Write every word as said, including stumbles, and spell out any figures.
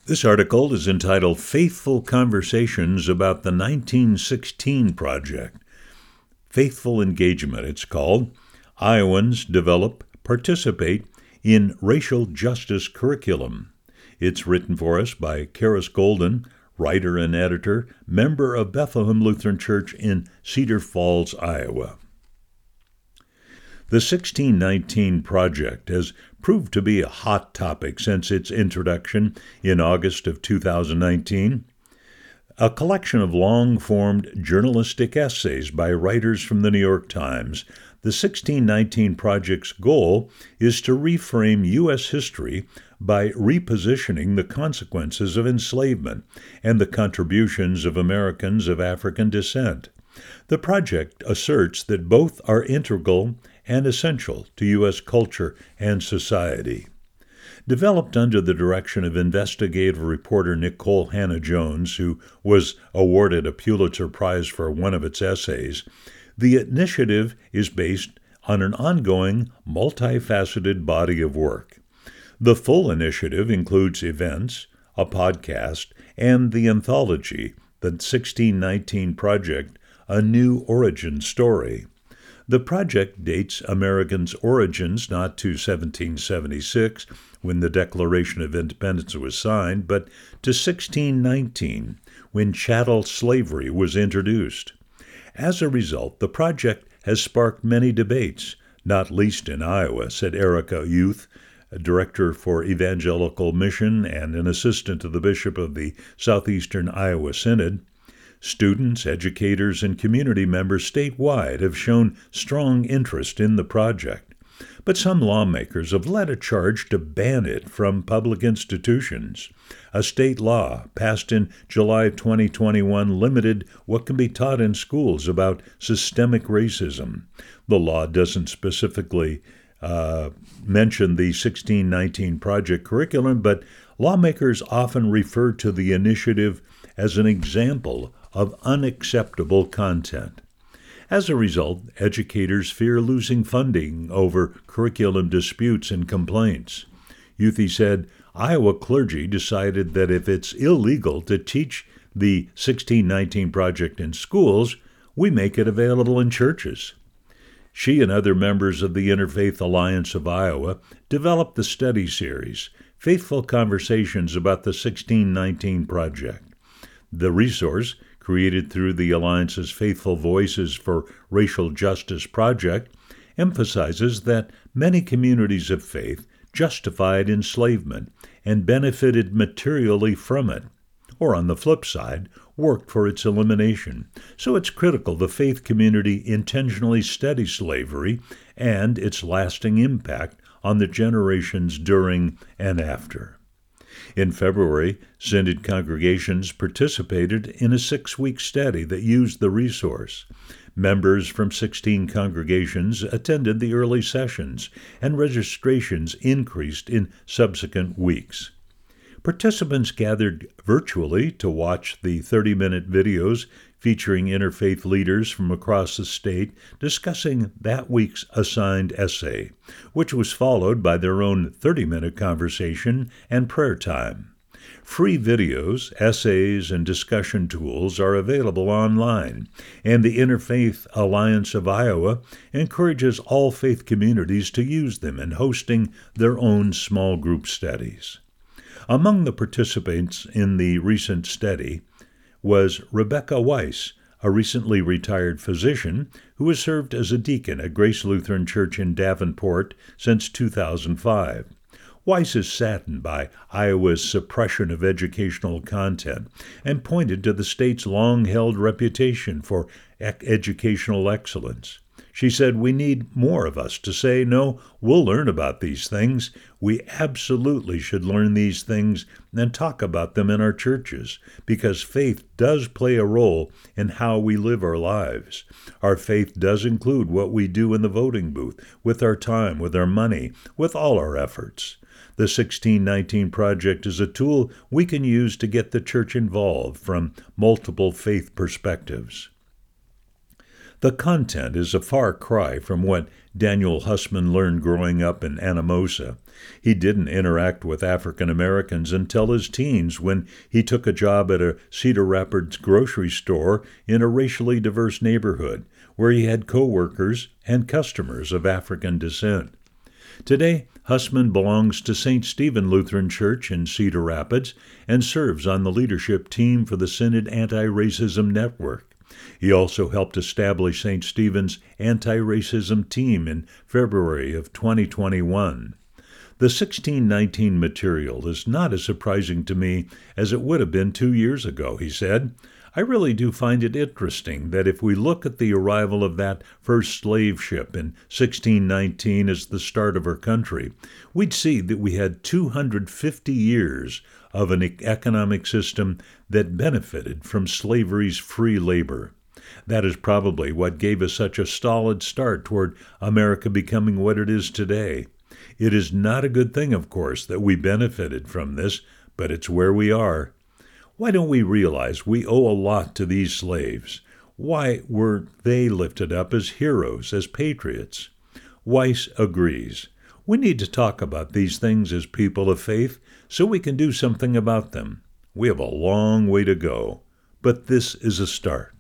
This article is entitled Faithful Conversations About the nineteen sixteen Project. Faithful Engagement, it's called. Iowans Develop, Participate in Racial Justice Curriculum. It's written for us by Karis Golden, writer and editor, member of Bethlehem Lutheran Church in Cedar Falls, Iowa. The sixteen nineteen Project has proved to be a hot topic since its introduction in August of two thousand nineteen. A collection of long-formed journalistic essays by writers from the New York Times, the sixteen nineteen Project's goal is to reframe U S history by repositioning the consequences of enslavement and the contributions of Americans of African descent. The project asserts that both are integral and essential to U S culture and society. Developed under the direction of investigative reporter Nicole Hannah-Jones, who was awarded a Pulitzer Prize for one of its essays, the initiative is based on an ongoing, multifaceted body of work. The full initiative includes events, a podcast, and the anthology, the sixteen nineteen Project, A New Origin Story. The project dates Americans' origins not to seventeen seventy-six, when the Declaration of Independence was signed, but to sixteen nineteen, when chattel slavery was introduced. As a result, the project has sparked many debates, not least in Iowa, said Erica Youth, a director for Evangelical Mission and an assistant to the bishop of the Southeastern Iowa Synod. Students, educators, and community members statewide have shown strong interest in the project, but some lawmakers have led a charge to ban it from public institutions. A state law passed in July twenty twenty-one limited what can be taught in schools about systemic racism. The law doesn't specifically uh, mention the sixteen nineteen Project curriculum, but lawmakers often refer to the initiative as an example of unacceptable content. As a result, educators fear losing funding over curriculum disputes and complaints. Youthy said, Iowa clergy decided that if it's illegal to teach the sixteen nineteen Project in schools, we make it available in churches. She and other members of the Interfaith Alliance of Iowa developed the study series, Faithful Conversations About the sixteen nineteen Project. The resource, created through the Alliance's Faithful Voices for Racial Justice Project, emphasizes that many communities of faith justified enslavement and benefited materially from it, or on the flip side, worked for its elimination. So it's critical the faith community intentionally study slavery and its lasting impact on the generations during and after. In February, Synod congregations participated in a six-week study that used the resource. Members from sixteen congregations attended the early sessions, and registrations increased in subsequent weeks. Participants gathered virtually to watch the thirty-minute videos featuring interfaith leaders from across the state discussing that week's assigned essay, which was followed by their own thirty-minute conversation and prayer time. Free videos, essays, and discussion tools are available online, and the Interfaith Alliance of Iowa encourages all faith communities to use them in hosting their own small group studies. Among the participants in the recent study was Rebecca Weiss, a recently retired physician who has served as a deacon at Grace Lutheran Church in Davenport since two thousand five. Weiss is saddened by Iowa's suppression of educational content and pointed to the state's long-held reputation for ec- educational excellence. She said, we need more of us to say, no, we'll learn about these things. We absolutely should learn these things and talk about them in our churches, because faith does play a role in how we live our lives. Our faith does include what we do in the voting booth, with our time, with our money, with all our efforts. The sixteen nineteen Project is a tool we can use to get the church involved from multiple faith perspectives. The content is a far cry from what Daniel Hussman learned growing up in Anamosa. He didn't interact with African Americans until his teens when he took a job at a Cedar Rapids grocery store in a racially diverse neighborhood where he had co-workers and customers of African descent. Today, Hussman belongs to Saint Stephen Lutheran Church in Cedar Rapids and serves on the leadership team for the Synod Anti-Racism Network. He also helped establish Saint Stephen's anti-racism team in February of twenty twenty-one. The sixteen nineteen material is not as surprising to me as it would have been two years ago, he said. I really do find it interesting that if we look at the arrival of that first slave ship in sixteen nineteen as the start of our country, we'd see that we had two hundred fifty years of an economic system that benefited from slavery's free labor. That is probably what gave us such a solid start toward America becoming what it is today. It is not a good thing, of course, that we benefited from this, but it's where we are. Why don't we realize we owe a lot to these slaves? Why were they lifted up as heroes, as patriots? Weiss agrees. We need to talk about these things as people of faith so we can do something about them. We have a long way to go, but this is a start.